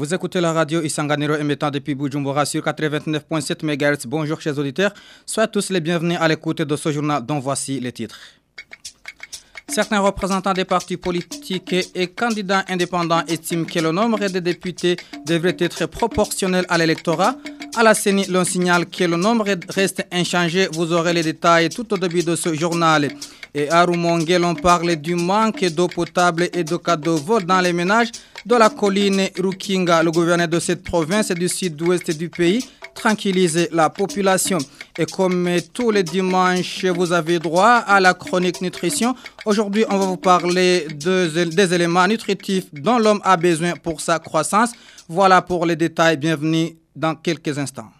Vous écoutez la radio Isanganiro émettant depuis Bujumbura sur 89.7 MHz. Bonjour chers auditeurs, soyez tous les bienvenus à l'écoute de ce journal dont voici les titres. Certains représentants des partis politiques et candidats indépendants estiment que le nombre de députés devrait être proportionnel à l'électorat. À la CENI, l'on signale que le nombre reste inchangé. Vous aurez les détails tout au début de ce journal. Et à Rumongue, l'on parle du manque d'eau potable et de cas de vol dans les ménages de la colline Rukinga. Le gouverneur de cette province du sud-ouest du pays tranquillise la population. Et comme tous les dimanches, vous avez droit à la chronique nutrition. Aujourd'hui, on va vous parler des éléments nutritifs dont l'homme a besoin pour sa croissance. Voilà pour les détails. Bienvenue dans quelques instants.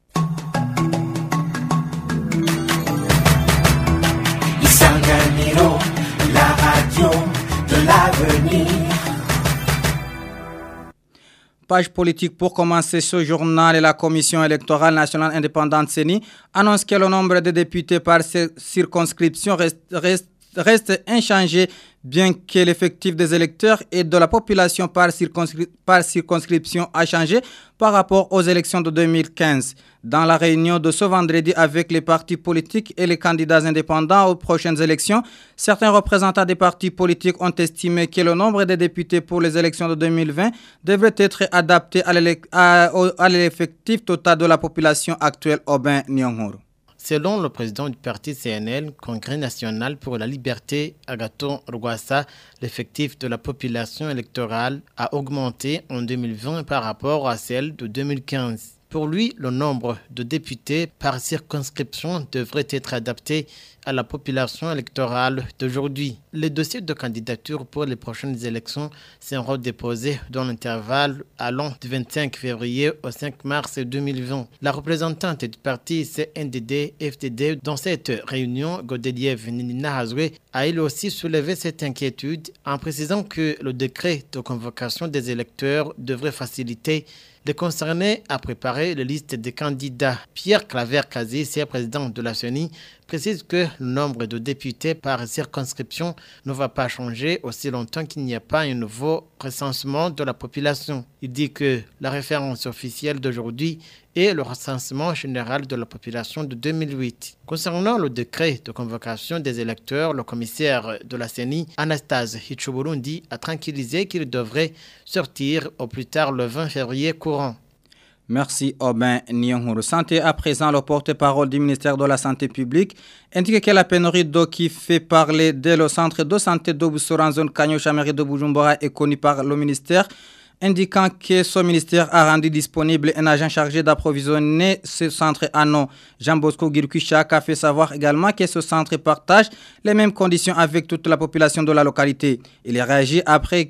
Isanganiro, la radio de l'avenir. Page politique pour commencer ce journal. La Commission électorale nationale indépendante CENI annonce que le nombre de députés par circonscription reste inchangé, bien que l'effectif des électeurs et de la population par circonscription a changé par rapport aux élections de 2015. Dans la réunion de ce vendredi avec les partis politiques et les candidats indépendants aux prochaines élections, certains représentants des partis politiques ont estimé que le nombre de députés pour les élections de 2020 devrait être adapté à l'effectif total de la population actuelle Aubin Nyong'oro. Selon le président du parti CNL, Congrès national pour la liberté, Agathon Rwasa, l'effectif de la population électorale a augmenté en 2020 par rapport à celle de 2015. Pour lui, le nombre de députés par circonscription devrait être adapté à la population électorale d'aujourd'hui. Les dossiers de candidature pour les prochaines élections seront déposés dans l'intervalle allant du 25 février au 5 mars 2020. La représentante du parti CNDD-FDD dans cette réunion, Godeliev Nina Hazwe, a elle aussi soulevé cette inquiétude en précisant que le décret de convocation des électeurs devrait faciliter les concernés à préparer la liste des candidats. Pierre Claver-Kazi, président de la CENI, précise que le nombre de députés par circonscription ne va pas changer aussi longtemps qu'il n'y a pas un nouveau recensement de la population. Il dit que la référence officielle d'aujourd'hui est le recensement général de la population de 2008. Concernant le décret de convocation des électeurs, le commissaire de la CENI, Anastase Hichoburundi, a tranquillisé qu'il devrait sortir au plus tard le 20 février courant. Merci Aubin Nyong'oro. Santé à présent, le porte-parole du ministère de la Santé publique indique que la pénurie d'eau qui fait parler dès le centre de santé d'Obussora en zone Kanyo-Chameri de Bujumbura est connue par le ministère, indiquant que ce ministère a rendu disponible un agent chargé d'approvisionner ce centre en eau. Jean-Bosco Girkuchak a fait savoir également que ce centre partage les mêmes conditions avec toute la population de la localité. Il a réagi après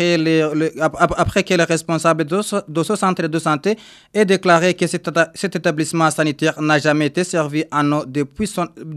que le responsable de ce centre de santé ait déclaré que cet établissement sanitaire n'a jamais été servi en eau depuis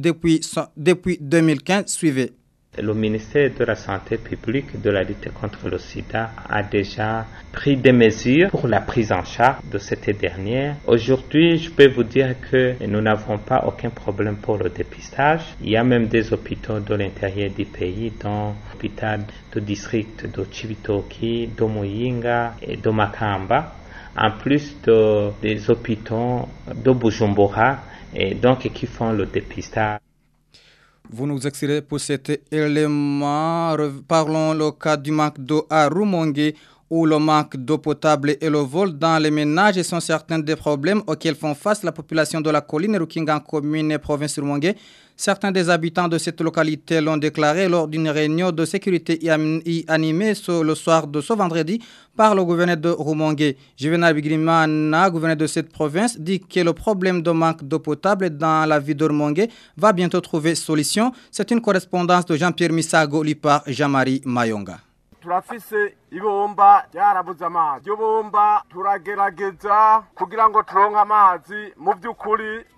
2015. Suivez. Le ministère de la Santé publique de la lutte contre le sida a déjà pris des mesures pour la prise en charge de cette dernière. Aujourd'hui, je peux vous dire que nous n'avons pas aucun problème pour le dépistage. Il y a même des hôpitaux de l'intérieur du pays, dont l'hôpital de district de Chibitoki, de Muyinga et de Makamba, en plus des hôpitaux de Bujumbura, et donc qui font le dépistage. Vous nous excusez pour cet élément. Parlons le cas du manque d'eau à Rumongue, où le manque d'eau potable et le vol dans les ménages sont certains des problèmes auxquels font face la population de la colline Rukinga, commune et province Rumongue. Certains des habitants de cette localité l'ont déclaré lors d'une réunion de sécurité animée le soir de ce vendredi par le gouverneur de Rumongue. Juvenal Bigrimana, gouverneur de cette province, dit que le problème de manque d'eau potable dans la ville de Rumongue va bientôt trouver solution. C'est une correspondance de Jean-Pierre Misago lu par Jean-Marie Mayonga. turafise ibomba ryarabuze amazi. Iryo bomba turagerageza kugira ngo turonke amazi, mu by'ukuri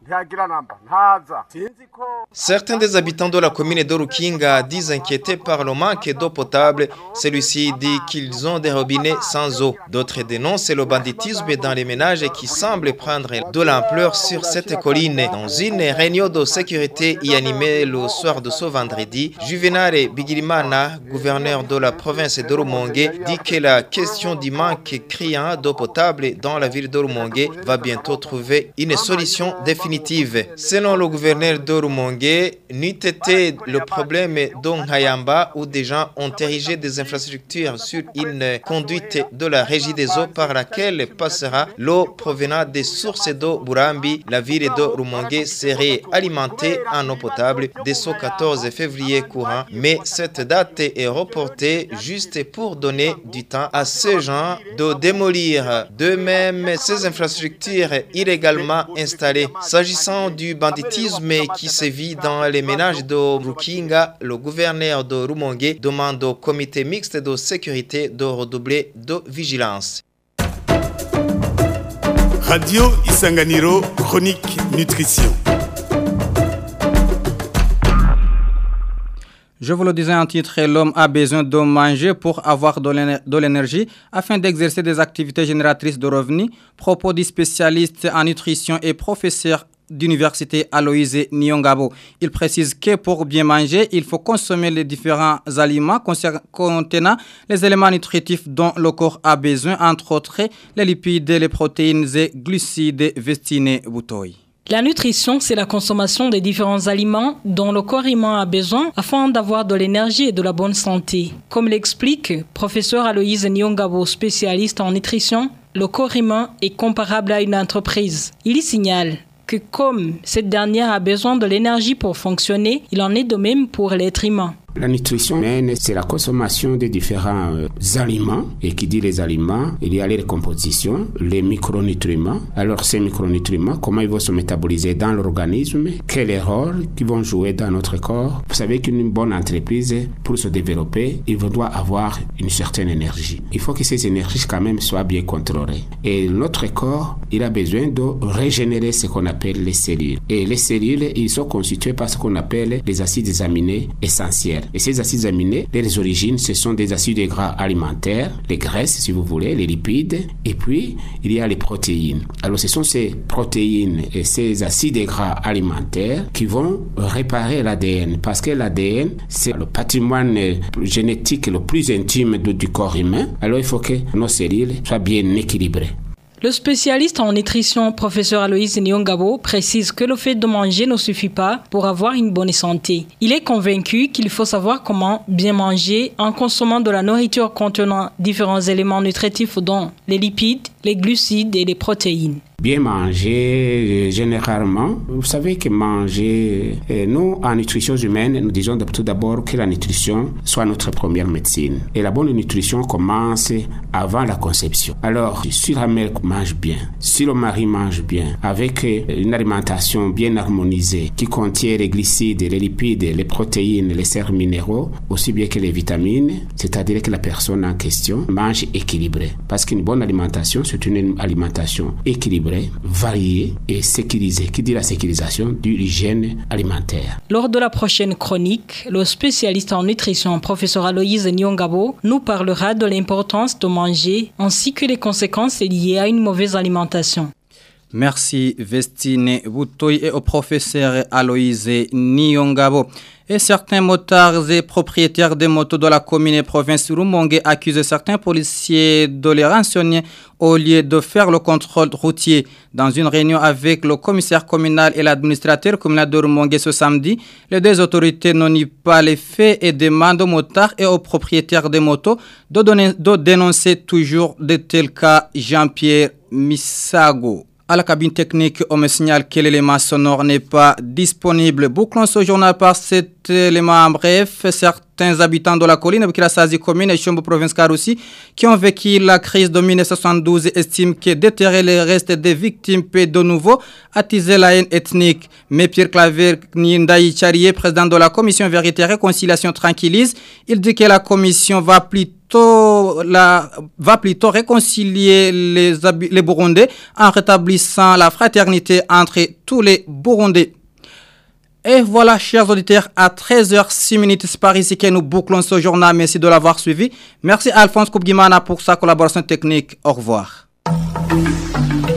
ntiyagira namba ntaza sinzi ko. Certains des habitants de la commune de Rukinga disent inquiétés par le manque d'eau potable. Celui-ci dit qu'ils ont des robinets sans eau. D'autres dénoncent le banditisme dans les ménages qui semble prendre de l'ampleur sur cette colline. Dans une réunion de sécurité y animée le soir de ce vendredi, Juvenal Bigirimana, gouverneur de la province de Rumongue, dit que la question du manque criant d'eau potable dans la ville de Rumongue va bientôt trouver une solution définitive. Selon le gouverneur de Rumongue, n'eût été le problème d'Onghayamba où des gens ont érigé des infrastructures sur une conduite de la régie des eaux par laquelle passera l'eau provenant des sources d'eau Burambi. La ville de Rumongue serait alimentée en eau potable dès ce 14 février courant, mais cette date est reportée juste pour donner du temps à ces gens de démolir d'eux-mêmes ces infrastructures illégalement installées. S'agissant du banditisme qui sévit dans les ménages de Rukinga, le gouverneur de Rumongue demande au comité mixte de sécurité de redoubler de vigilance. Radio Isanganiro, chronique nutrition. Je vous le disais en titre, l'homme a besoin de manger pour avoir de l'énergie afin d'exercer des activités génératrices de revenus. Propos du spécialiste en nutrition et professeur d'université Aloïse Niongabo. Il précise que pour bien manger, il faut consommer les différents aliments contenant les éléments nutritifs dont le corps a besoin, entre autres les lipides, les protéines et glucides. Vestine Boutoy. La nutrition, c'est la consommation des différents aliments dont le corps humain a besoin afin d'avoir de l'énergie et de la bonne santé. Comme l'explique professeur Aloïse Niongabo, spécialiste en nutrition, le corps humain est comparable à une entreprise. Il y signale que comme cette dernière a besoin de l'énergie pour fonctionner, il en est de même pour l'être humain. La nutrition humaine, c'est la consommation de différents aliments. Et qui dit les aliments, il y a les compositions, les micronutriments. Alors ces micronutriments, comment ils vont se métaboliser dans l'organisme? Quel rôle qu'ils vont jouer dans notre corps? Vous savez qu'une bonne entreprise, pour se développer, il doit avoir une certaine énergie. Il faut que ces énergies quand même soient bien contrôlées. Et notre corps, il a besoin de régénérer ce qu'on appelle les cellules. Et les cellules, ils sont constitués par ce qu'on appelle les acides aminés essentiels. Et ces acides aminés, les origines, ce sont des acides gras alimentaires, les graisses, si vous voulez, les lipides, et puis il y a les protéines. Alors ce sont ces protéines et ces acides gras alimentaires qui vont réparer l'ADN, parce que l'ADN, c'est le patrimoine génétique le plus intime du corps humain. Alors il faut que nos cellules soient bien équilibrées. Le spécialiste en nutrition, professeur Aloïse Niongabo, précise que le fait de manger ne suffit pas pour avoir une bonne santé. Il est convaincu qu'il faut savoir comment bien manger en consommant de la nourriture contenant différents éléments nutritifs dont les lipides, les glucides et les protéines. Bien manger, généralement, vous savez que manger, nous, en nutrition humaine, nous disons tout d'abord que la nutrition soit notre première médecine. Et la bonne nutrition commence avant la conception. Alors, si la mère mange bien, si le mari mange bien, avec une alimentation bien harmonisée qui contient les glucides, les lipides, les protéines, les sels minéraux, aussi bien que les vitamines, c'est-à-dire que la personne en question mange équilibré. Parce qu'une bonne alimentation, c'est une alimentation équilibrée, variée et sécurisée. Qui dit la sécurisation? De l'hygiène alimentaire. Lors de la prochaine chronique, le spécialiste en nutrition, professeur Aloïse Niongabo, nous parlera de l'importance de manger ainsi que les conséquences liées à une mauvaise alimentation. Merci Vestine Boutoy et au professeur Aloïse Niongabo. Et certains motards et propriétaires des motos de la commune et province Rumongue accusent certains policiers de les rançonner au lieu de faire le contrôle routier. Dans une réunion avec le commissaire communal et l'administrateur communal de Rumongue ce samedi, les deux autorités n'ont ni pas les faits et demandent aux motards et aux propriétaires des motos de dénoncer toujours de tels cas. Jean-Pierre Misago. À la cabine technique, on me signale que l'élément sonore n'est pas disponible. Bouclons ce journal par cet élément en bref. Certains habitants de la colline, Bukirasazi commune et Chombo province Karoussi, qui ont vécu la crise de 1972, estiment que déterrer les restes des victimes peut de nouveau attiser la haine ethnique. Mais Pierre Claver Nindaï Charié, président de la commission Vérité et Réconciliation, tranquillise. Il dit que la commission va plutôt va plutôt réconcilier les Burundais en rétablissant la fraternité entre tous les Burundais. Et voilà, chers auditeurs, à 13h06 c'est par ici que nous bouclons ce journal. Merci de l'avoir suivi. Merci à Alphonse Koubguimana pour sa collaboration technique. Au revoir.